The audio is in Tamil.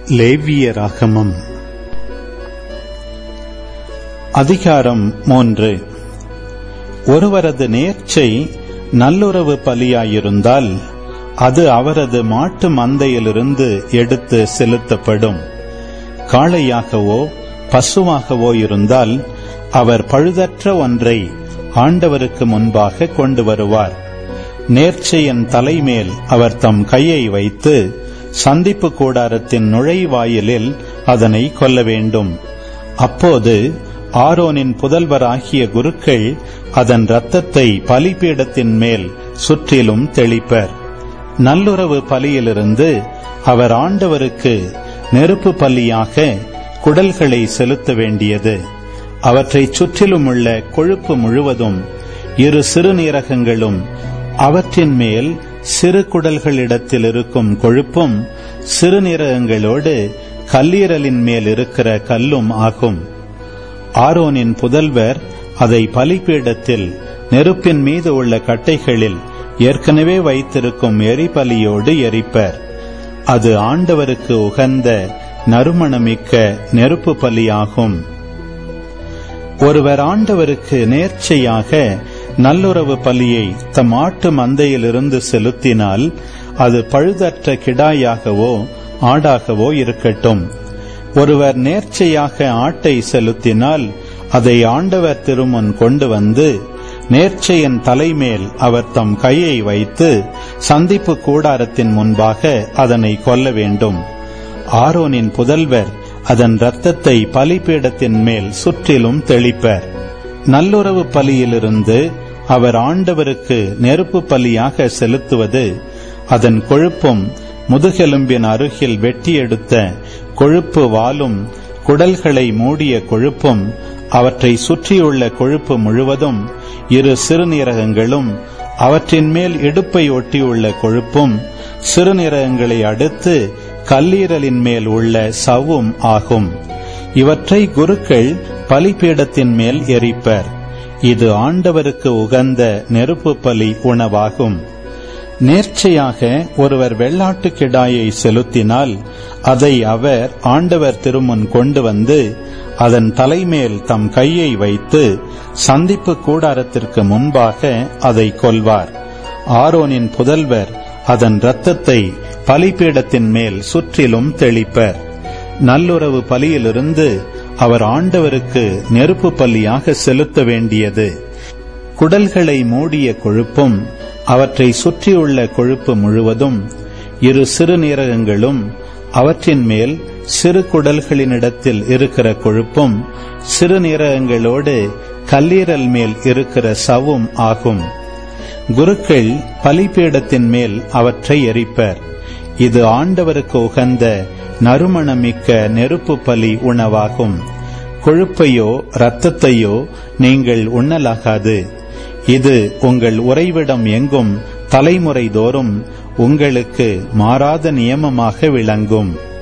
லேவியராகமம் அதிகாரம் 3. ஒருவரது நேர்ச்சை நல்லுறவு பலியாயிருந்தால் அது அவரது மாட்டு மந்தையிலிருந்து எடுத்து செலுத்தப்படும். காளையாகவோ பசுவாகவோ இருந்தால் அவர் பழுதற்ற ஒன்றை ஆண்டவருக்கு முன்பாக கொண்டு வருவார். நேர்ச்சையின் தலைமேல் அவர் தம் கையை வைத்து சந்திப்பு கூடாரத்தின் நுழைவாயிலில் அதனை கொல்ல வேண்டும். அப்போது ஆரோனின் புதல்வராகிய குருக்கள் அதன் இரத்தத்தை பலிபீடத்தின் மேல் சுற்றிலும் தெளிப்பர். நல்லுறவு பலியிலிருந்து அவர் ஆண்டவருக்கு நெருப்பு பலியாக குடல்களை செலுத்த வேண்டியது. அவற்றை சுற்றிலும் உள்ள கொழுப்பு முழுவதும், இரு சிறுநீரகங்களும், அவற்றின் மேல் சிறு குடல்களிடத்தில் இருக்கும் கொழுப்பும், சிறுநீரகங்களோடு கல்லீரலின் மேல் இருக்கிற கல்லும் ஆகும். ஆரோனின் புதல்வர் அதை பலிபீடத்தில் நெருப்பின் மீது உள்ள கட்டைகளில் ஏற்கனவே வைத்திருக்கும் எரிபலியோடு எரிப்பர். அது ஆண்டவருக்கு உகந்த நறுமணமிக்க நெருப்பு பலியாகும். ஒருவர் ஆண்டவருக்கு நேர்ச்சையாக நல்லுறவு பலியை தம் ஆட்டு மந்தையிலிருந்து செலுத்தினால் அது பழுதற்ற கிடாயாகவோ ஆடாகவோ இருக்கட்டும். ஒருவர் நேர்ச்சையாக ஆட்டை செலுத்தினால் அதை ஆண்டவர் திருமுன் கொண்டு வந்து நேர்ச்சையின் தலைமேல் அவர் தம் கையை வைத்து சந்திப்பு கூடாரத்தின் முன்பாக அதனை கொல்ல வேண்டும். ஆரோனின் புதல்வர் அதன் இரத்தத்தை பலிபீடத்தின் மேல் சுற்றிலும் தெளிப்பர். நல்லுறவு பலியிலிருந்து அவர் ஆண்டவருக்கு நெருப்பு பலியாக செலுத்துவது அதன் கொழுப்பும், முதுகெலும்பின் அருகில் வெட்டி எடுத்த கொழுப்பு வாலும், குடல்களை மூடிய கொழுப்பும், அவற்றை சுற்றியுள்ள கொழுப்பு முழுவதும், இரு சிறுநீரகங்களும், அவற்றின் மேல் இடுப்பை ஒட்டியுள்ள கொழுப்பும், சிறுநீரகங்களை அடுத்து கல்லீரலின் மேல் உள்ள சவ்வும் ஆகும். இவற்றை குருக்கள் பலிபீடத்தின் மேல் எரிப்பர். இது ஆண்டவருக்கு உகந்த நெருப்பு பலி உணவாகும். நேர்ச்சையாக ஒருவர் வெள்ளாட்டு கிடாயை செலுத்தினால் அதை அவர் ஆண்டவர் திருமுன் கொண்டு வந்து அதன் தலைமேல் தம் கையை வைத்து சந்திப்பு கூடாரத்திற்கு முன்பாக அதை கொல்வார். ஆரோனின் புதல்வர் அதன் இரத்தத்தை பலிபீடத்தின் மேல் சுற்றிலும் தெளிப்பர். நல்லுறவு பலியிலிருந்து அவர் ஆண்டவருக்கு நெருப்பு பலியாக செலுத்த வேண்டியது குடல்களை மூடிய கொழுப்பும், அவற்றை சுற்றியுள்ள கொழுப்பு முழுவதும், இரு சிறுநீரகங்களும், அவற்றின் மேல் சிறு குடல்களினிடத்தில் இருக்கிற கொழுப்பும், சிறுநீரகங்களோடு கல்லீரல் மேல் இருக்கிற சவ்வும் ஆகும். குருக்கள் பலிபீடத்தின் மேல் அவற்றை எரிப்பர். இது ஆண்டவருக்கு உகந்த நறுமணமிக்க நெருப்பு பலி உணவாகும். கொழுப்பையோ இரத்தத்தையோ நீங்கள் உண்ணலாகாது. இது உங்கள் உறைவிடம் எங்கும் தலைமுறை தோறும் உங்களுக்கு மாறாத நியமமாக விளங்கும்.